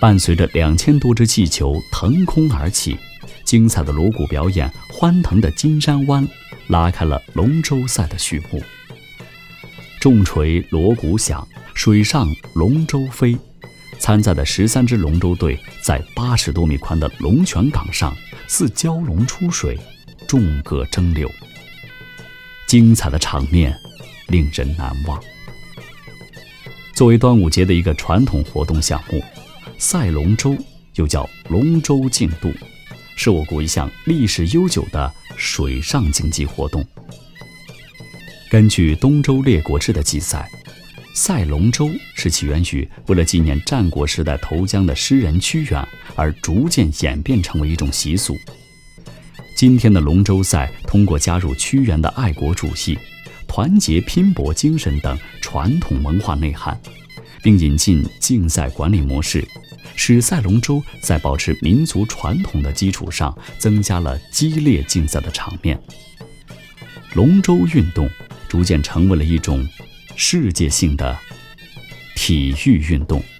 伴随着2000多只气球腾空而起，精彩的锣鼓表演、欢腾的金山湾拉开了龙舟赛的序幕。重锤锣鼓响，水上龙舟飞。参赛的13支龙舟队在80多米宽的龙泉港上似蛟龙出水，众歌争流。精彩的场面令人难忘。作为端午节的一个传统活动项目，赛龙舟又叫龙舟竞渡，是我国一项历史悠久的水上竞技活动。根据《东周列国志》的记载，赛龙舟是起源于为了纪念战国时代投江的诗人屈原，而逐渐演变成为一种习俗。今天的龙舟赛通过加入屈原的爱国主义、团结拼搏精神等传统文化内涵，并引进竞赛管理模式，使赛龙舟在保持民族传统的基础上，增加了激烈竞赛的场面。龙舟运动逐渐成为了一种世界性的体育运动。